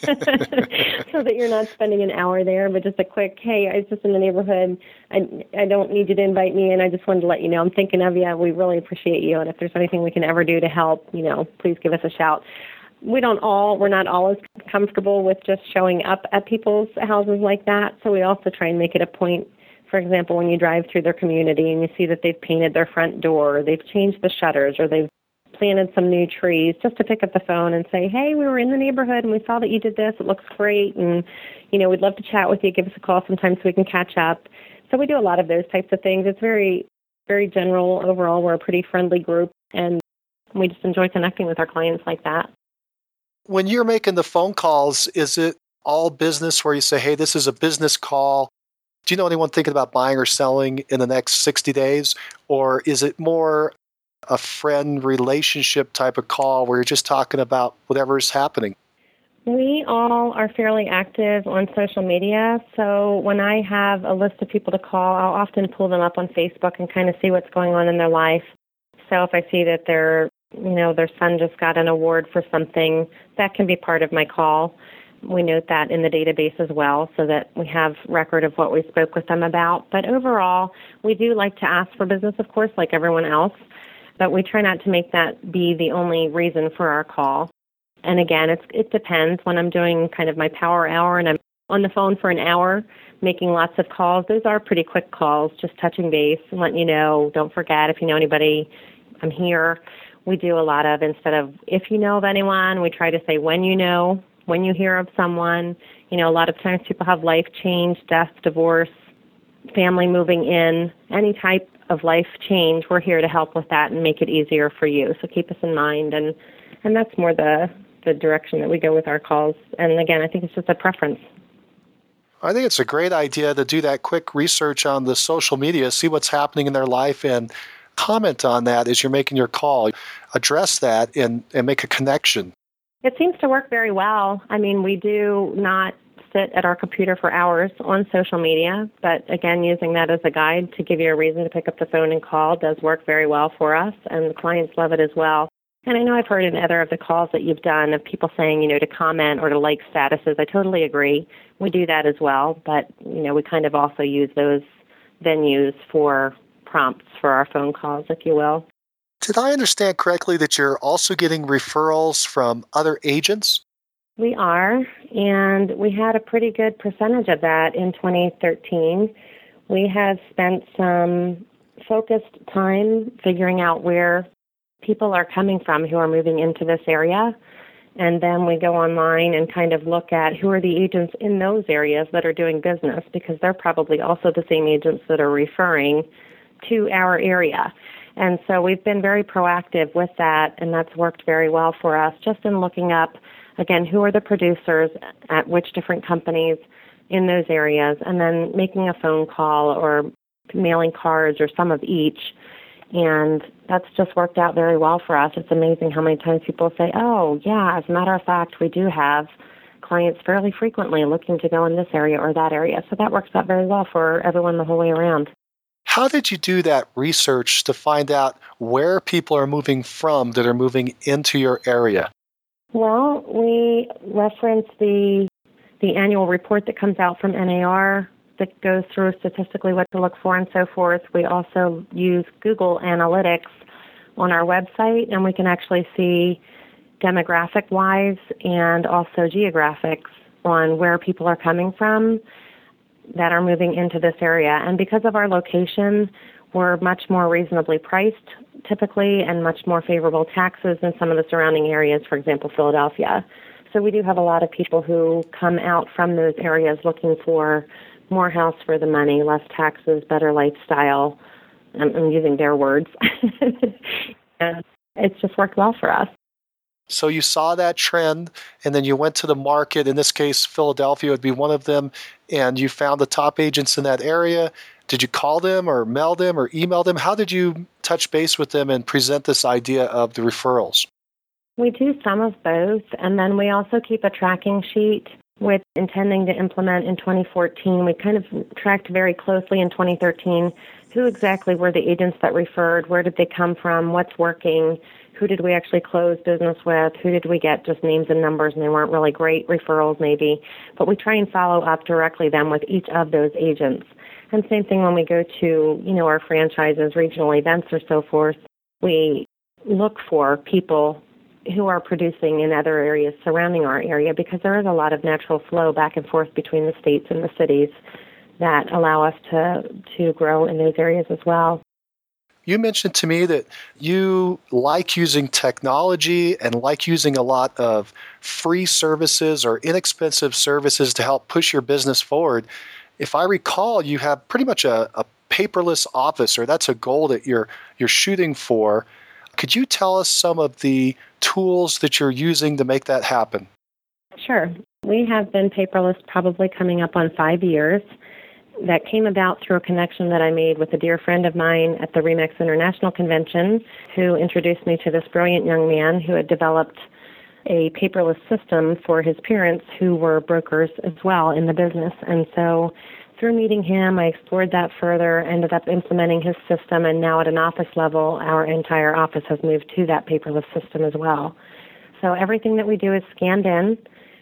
so that you're not spending an hour there, but just a quick, hey, I was just in the neighborhood. I don't need you to invite me, and I just wanted to let you know I'm thinking of you. We really appreciate you, and if there's anything we can ever do to help, please give us a shout. We're not all as comfortable with just showing up at people's houses like that, so we also try and make it a point. For example, when you drive through their community and you see that they've painted their front door, or they've changed the shutters, or they've planted some new trees, just to pick up the phone and say, hey, we were in the neighborhood and we saw that you did this. It looks great. And, we'd love to chat with you. Give us a call sometime so we can catch up. So we do a lot of those types of things. It's very, very general. Overall, we're a pretty friendly group, and we just enjoy connecting with our clients like that. When you're making the phone calls, is it all business where you say, hey, this is a business call? Do you know anyone thinking about buying or selling in the next 60 days? Or is it more a friend relationship type of call where you're just talking about whatever is happening? We all are fairly active on social media. So when I have a list of people to call, I'll often pull them up on Facebook and kind of see what's going on in their life. So if I see that their son just got an award for something, that can be part of my call. We note that in the database as well so that we have record of what we spoke with them about. But overall, we do like to ask for business, of course, like everyone else. But we try not to make that be the only reason for our call. And again, it depends. When I'm doing kind of my power hour and I'm on the phone for an hour making lots of calls, those are pretty quick calls, just touching base and letting you know, don't forget, if you know anybody, I'm here. We do a lot of, instead of if you know of anyone, we try to say when you hear of someone. A lot of times people have life change, death, divorce, family moving in, any type of life change. We're here to help with that and make it easier for you. So keep us in mind. And that's more the direction that we go with our calls. And again, I think it's just a preference. I think it's a great idea to do that quick research on the social media, see what's happening in their life, and comment on that as you're making your call. Address that and make a connection. It seems to work very well. I mean, we do not sit at our computer for hours on social media, but again, using that as a guide to give you a reason to pick up the phone and call does work very well for us, and the clients love it as well. And I know I've heard in other of the calls that you've done of people saying, to comment or to like statuses. I totally agree. We do that as well, but, we kind of also use those venues for prompts for our phone calls, if you will. Did I understand correctly that you're also getting referrals from other agents? We are, and we had a pretty good percentage of that in 2013. We have spent some focused time figuring out where people are coming from who are moving into this area. And then we go online and kind of look at who are the agents in those areas that are doing business, because they're probably also the same agents that are referring to our area. And so we've been very proactive with that, and that's worked very well for us, just in looking up, again, who are the producers at which different companies in those areas, and then making a phone call or mailing cards or some of each. And that's just worked out very well for us. It's amazing how many times people say, oh, yeah, as a matter of fact, we do have clients fairly frequently looking to go in this area or that area. So that works out very well for everyone the whole way around. How did you do that research to find out where people are moving from that are moving into your area? Well, we reference the annual report that comes out from NAR that goes through statistically what to look for and so forth. We also use Google Analytics on our website, and we can actually see demographic-wise and also geographics on where people are coming from that are moving into this area. And because of our location, we're much more reasonably priced typically and much more favorable taxes than some of the surrounding areas, for example, Philadelphia. So we do have a lot of people who come out from those areas looking for more house for the money, less taxes, better lifestyle. I'm using their words. And it's just worked well for us. So you saw that trend, and then you went to the market. In this case, Philadelphia would be one of them, and you found the top agents in that area. Did you call them or mail them or email them? How did you touch base with them and present this idea of the referrals? We do some of both, and then we also keep a tracking sheet with intending to implement in 2014. We kind of tracked very closely in 2013 who exactly were the agents that referred, where did they come from, what's working, who did we actually close business with, who did we get just names and numbers and they weren't really great referrals maybe. But we try and follow up directly then with each of those agents. And same thing when we go to, our franchises, regional events or so forth, we look for people who are producing in other areas surrounding our area, because there is a lot of natural flow back and forth between the states and the cities that allow us to grow in those areas as well. You mentioned to me that you like using technology and like using a lot of free services or inexpensive services to help push your business forward. If I recall, you have pretty much a paperless office, or that's a goal that you're shooting for. Could you tell us some of the tools that you're using to make that happen? Sure. We have been paperless probably coming up on 5 years. That came about through a connection that I made with a dear friend of mine at the RE/MAX International Convention, who introduced me to this brilliant young man who had developed a paperless system for his parents, who were brokers as well in the business. And so through meeting him, I explored that further, ended up implementing his system, and now at an office level, our entire office has moved to that paperless system as well. So everything that we do is scanned in.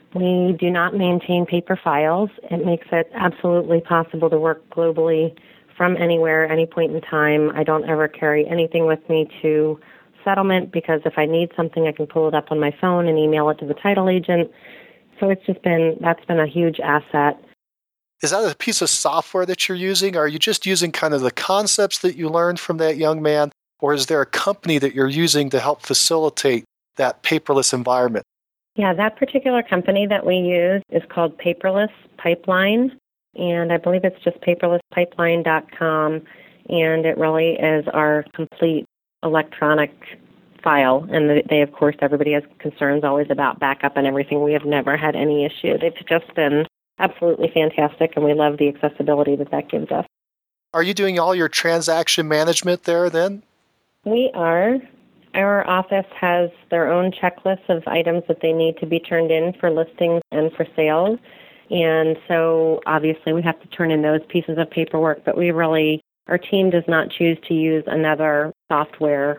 We do not maintain paper files. It makes it absolutely possible to work globally from anywhere, any point in time. I don't ever carry anything with me to settlement, because if I need something, I can pull it up on my phone and email it to the title agent. So that's been a huge asset. Is that a piece of software that you're using? Are you just using kind of the concepts that you learned from that young man? Or is there a company that you're using to help facilitate that paperless environment? Yeah, that particular company that we use is called Paperless Pipeline, and I believe it's just paperlesspipeline.com, and it really is our complete electronic file. And they, of course, everybody has concerns always about backup and everything. We have never had any issue. They've just been absolutely fantastic, and we love the accessibility that gives us. Are you doing all your transaction management there then? We are. Our office has their own checklist of items that they need to be turned in for listings and for sales. And so obviously we have to turn in those pieces of paperwork, but our team does not choose to use another software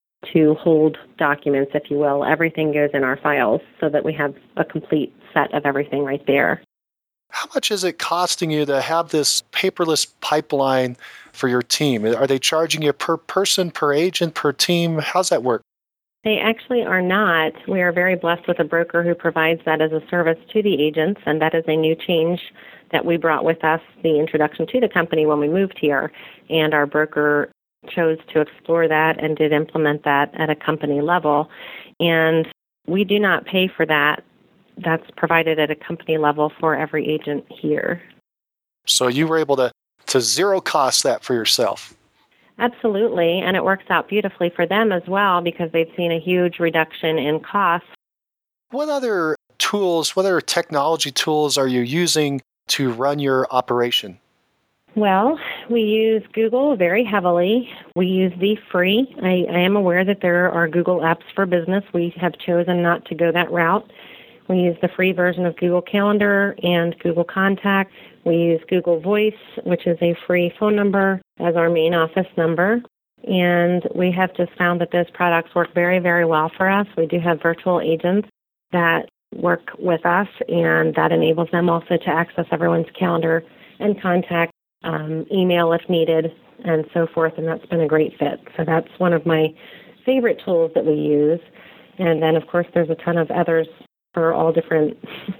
to hold documents, if you will. Everything goes in our files so that we have a complete set of everything right there. How much is it costing you to have this paperless pipeline for your team? Are they charging you per person, per agent, per team? How's that work? They actually are not. We are very blessed with a broker who provides that as a service to the agents, and that is a new change that we brought with us, the introduction to the company when we moved here. And our broker chose to explore that and did implement that at a company level. And we do not pay for that. That's provided at a company level for every agent here. So you were able to zero cost that for yourself. Absolutely, and it works out beautifully for them as well because they've seen a huge reduction in costs. What other tools, what other technology tools are you using to run your operation? Well, we use Google very heavily. We use the free. I am aware that there are Google apps for business. We have chosen not to go that route. We use the free version of Google Calendar and Google Contact. We use Google Voice, which is a free phone number, as our main office number. And we have just found that those products work very, very well for us. We do have virtual agents that work with us, and that enables them also to access everyone's calendar and contact, email if needed, and so forth, and that's been a great fit. So that's one of my favorite tools that we use. And then, of course, there's a ton of others for all different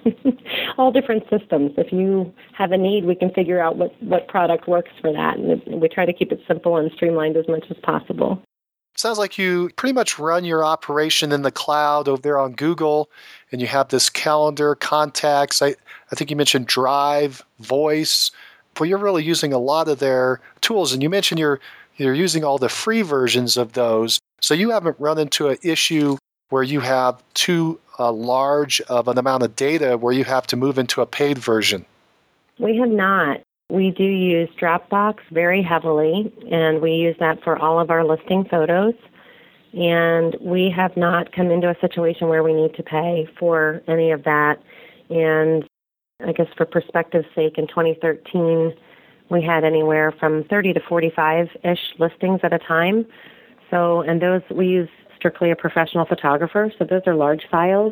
all different systems. If you have a need, we can figure out what product works for that, and we try to keep it simple and streamlined as much as possible. Sounds like you pretty much run your operation in the cloud over there on Google, and you have this calendar, contacts. I think you mentioned Drive, Voice. Well, you're really using a lot of their tools, and you mentioned you're using all the free versions of those. So you haven't run into an issue where you have too large of an amount of data where you have to move into a paid version. We have not. We do use Dropbox very heavily, and we use that for all of our listing photos. And we have not come into a situation where we need to pay for any of that. And I guess for perspective's sake, in 2013, we had anywhere from 30 to 45-ish listings at a time. So, and those we use strictly a professional photographer, so those are large files.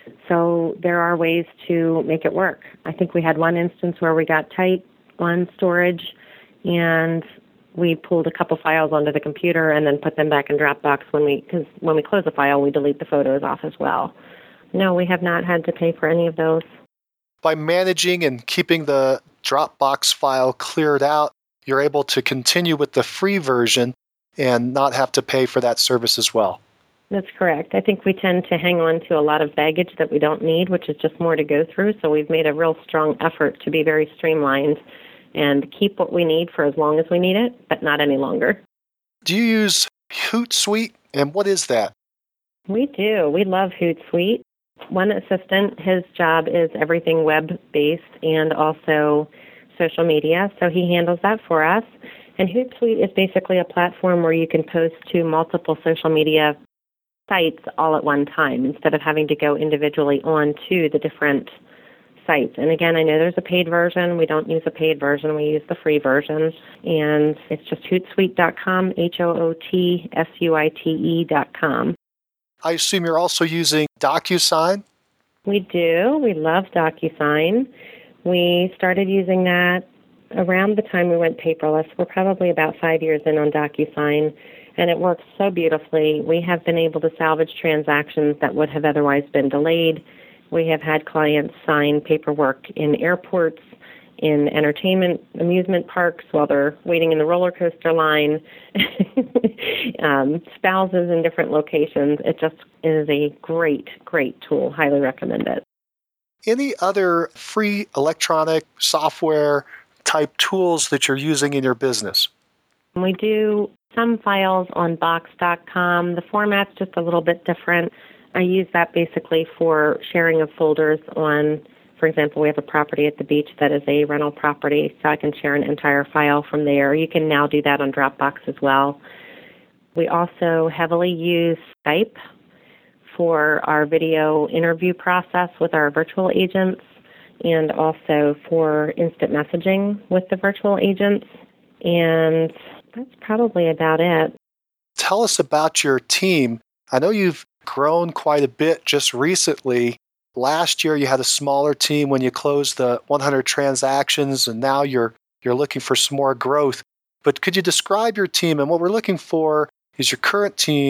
So there are ways to make it work. I think we had one instance where we got tight on storage, and we pulled a couple files onto the computer and then put them back in Dropbox because when we close a file, we delete the photos off as well. No, we have not had to pay for any of those. By managing and keeping the Dropbox file cleared out, you're able to continue with the free version and not have to pay for that service as well. That's correct. I think we tend to hang on to a lot of baggage that we don't need, which is just more to go through. So we've made a real strong effort to be very streamlined and keep what we need for as long as we need it, but not any longer. Do you use Hootsuite, and what is that? We do. We love Hootsuite. One assistant, his job is everything web-based and also social media, so he handles that for us. And Hootsuite is basically a platform where you can post to multiple social media sites all at one time instead of having to go individually onto the different sites. And again, I know there's a paid version. We don't use a paid version. We use the free version. And it's just Hootsuite.com, HOOTSUITE.com. I assume you're also using DocuSign? We do. We love DocuSign. We started using that around the time we went paperless. We're probably about 5 years in on DocuSign, and it works so beautifully. We have been able to salvage transactions that would have otherwise been delayed. We have had clients sign paperwork in airports, in entertainment, amusement parks while they're waiting in the roller coaster line, spouses in different locations. It just is a great, great tool. Highly recommend it. Any other free electronic software type tools that you're using in your business? We do some files on Box.com. The format's just a little bit different. I use that basically for sharing of folders on, for example, we have a property at the beach that is a rental property, so I can share an entire file from there. You can now do that on Dropbox as well. We also heavily use Skype for our video interview process with our virtual agents and also for instant messaging with the virtual agents. And that's probably about it. Tell us about your team. I know you've grown quite a bit just recently. Last year you had a smaller team when you closed the 100 transactions, and now you're looking for some more growth. But could you describe your team? And what we're looking for is your current team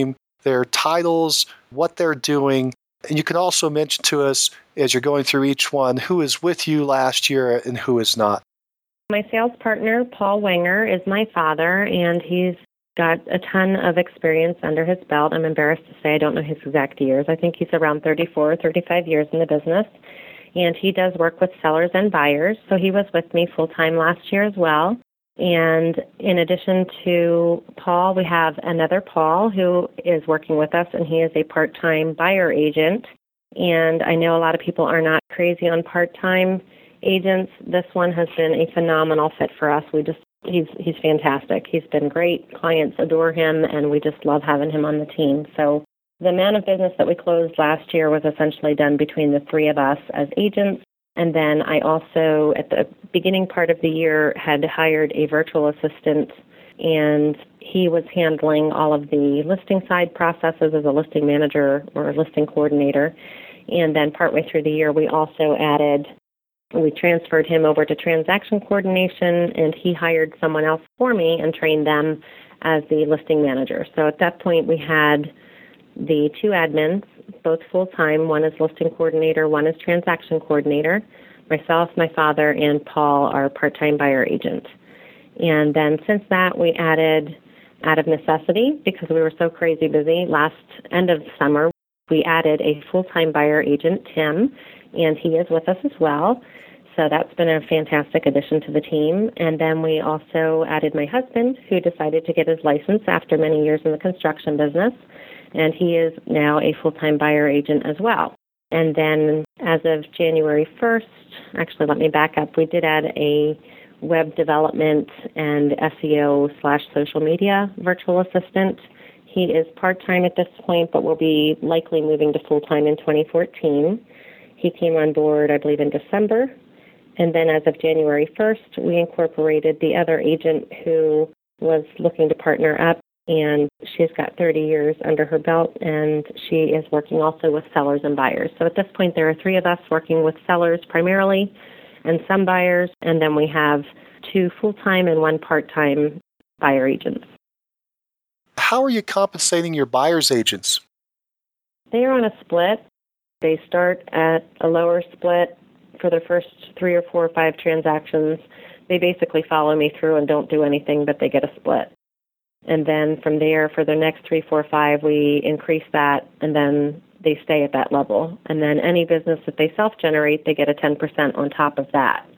their titles, what they're doing. And you can also mention to us, as you're going through each one, who is with you last year and who is not. My sales partner, Paul Wenger, is my father, and he's got a ton of experience under his belt. I'm embarrassed to say I don't know his exact years. I think he's around 34 or 35 years in the business, and he does work with sellers and buyers. So he was with me full-time last year as well. And in addition to Paul, we have another Paul who is working with us, and he is a part-time buyer agent. And I know a lot of people are not crazy on part-time agents. This one has been a phenomenal fit for us. He's fantastic. He's been great. Clients adore him, and we just love having him on the team. So the amount of business that we closed last year was essentially done between the three of us as agents. And then I also, at the beginning part of the year, had hired a virtual assistant, and he was handling all of the listing side processes as a listing manager or a listing coordinator. And then partway through the year, we transferred him over to transaction coordination, and he hired someone else for me and trained them as the listing manager. So at that point, we had the two admins, both full-time. One is listing coordinator, one is transaction coordinator. Myself, my father, and Paul are part-time buyer agent. And then since that, we added, out of necessity, because we were so crazy busy, last end of summer, we added a full-time buyer agent, Tim, and he is with us as well. So that's been a fantastic addition to the team. And then we also added my husband, who decided to get his license after many years in the construction business, and he is now a full-time buyer agent as well. And then as of January 1st, actually let me back up, we did add a web development and SEO/social media virtual assistant. He is part-time at this point, but will be likely moving to full-time in 2014. He came on board, I believe, in December. And then as of January 1st, we incorporated the other agent who was looking to partner up, and she's got 30 years under her belt, and she is working also with sellers and buyers. So at this point, there are three of us working with sellers primarily and some buyers, and then we have two full-time and one part-time buyer agents. How are you compensating your buyer's agents? They are on a split. They start at a lower split for their first 3 or 4 or 5 transactions. They basically follow me through and don't do anything, but they get a split. And then from there, for the next 3, 4, 5, we increase that, and then they stay at that level. And then any business that they self-generate, they get a 10% on top of that.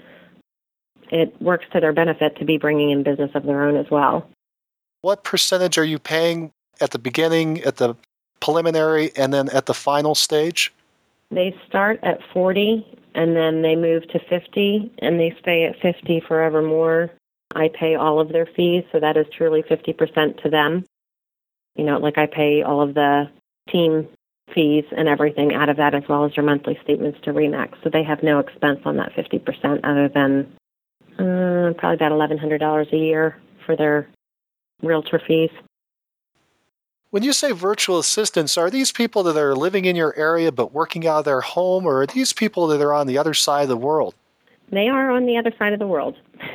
It works to their benefit to be bringing in business of their own as well. What percentage are you paying at the beginning, at the preliminary, and then at the final stage? They start at 40, and then they move to 50, and they stay at 50 forevermore. I pay all of their fees, so that is truly 50% to them. You know, like I pay all of the team fees and everything out of that, as well as your monthly statements to RE/MAX. So they have no expense on that 50% other than probably about $1,100 a year for their realtor fees. When you say virtual assistants, are these people that are living in your area but working out of their home, or are these people that are on the other side of the world? They are on the other side of the world.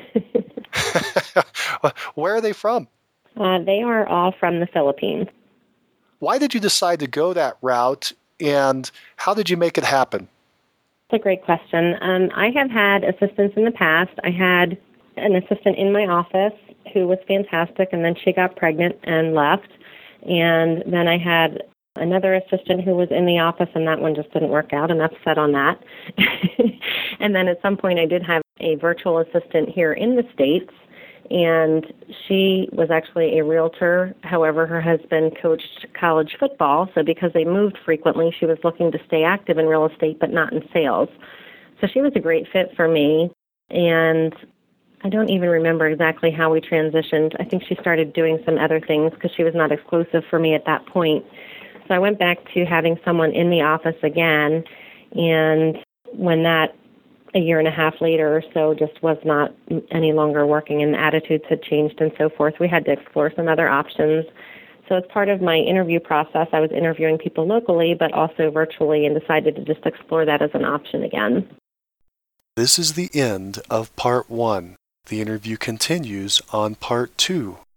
Where are they from? They are all from the Philippines. Why did you decide to go that route, and how did you make it happen? That's a great question. I have had assistants in the past. I had an assistant in my office who was fantastic, and then she got pregnant and left. And then I had another assistant who was in the office, and that one just didn't work out, and that's set on that. And then at some point I did have a virtual assistant here in the States, and she was actually a realtor. However, her husband coached college football, so because they moved frequently, she was looking to stay active in real estate but not in sales. So she was a great fit for me, and I don't even remember exactly how we transitioned. I think she started doing some other things because she was not exclusive for me at that point. So I went back to having someone in the office again, and when that, a year and a half later or so, just was not any longer working and the attitudes had changed and so forth, we had to explore some other options. So as part of my interview process, I was interviewing people locally but also virtually, and decided to just explore that as an option again. This is the end of part 1. The interview continues on part 2.